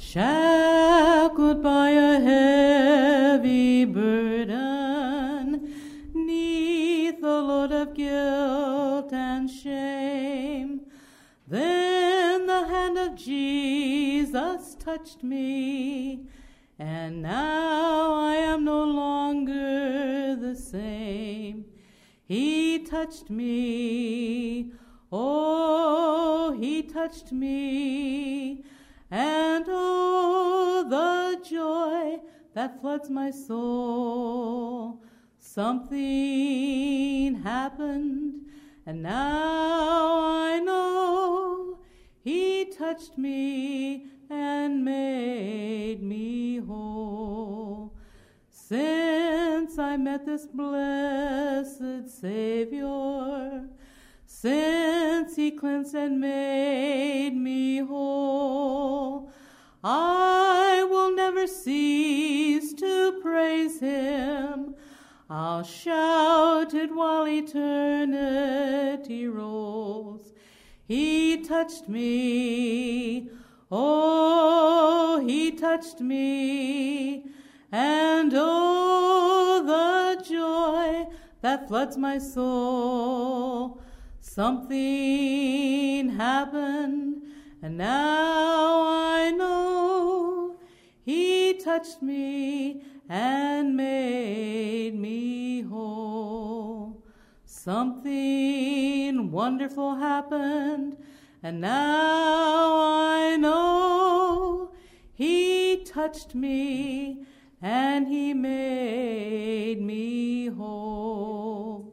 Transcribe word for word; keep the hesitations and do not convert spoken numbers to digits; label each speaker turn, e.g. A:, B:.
A: shackled by a heavy burden, neath the load of guilt and shame. Then the hand of Jesus touched me, and now I am no longer the same. He touched me, oh, he touched me, and oh, the joy that floods my soul. Something happened, and now I know he touched me and made me whole. Since I met this blessed Savior, since he cleansed and made me whole, I will never cease to praise him. I'll shout it while eternity rolls. He touched me, oh, he touched me, and oh, the joy that floods my soul. Something happened, and now I know he touched me and made me whole. Something wonderful happened, and now I know he touched me and he made me whole.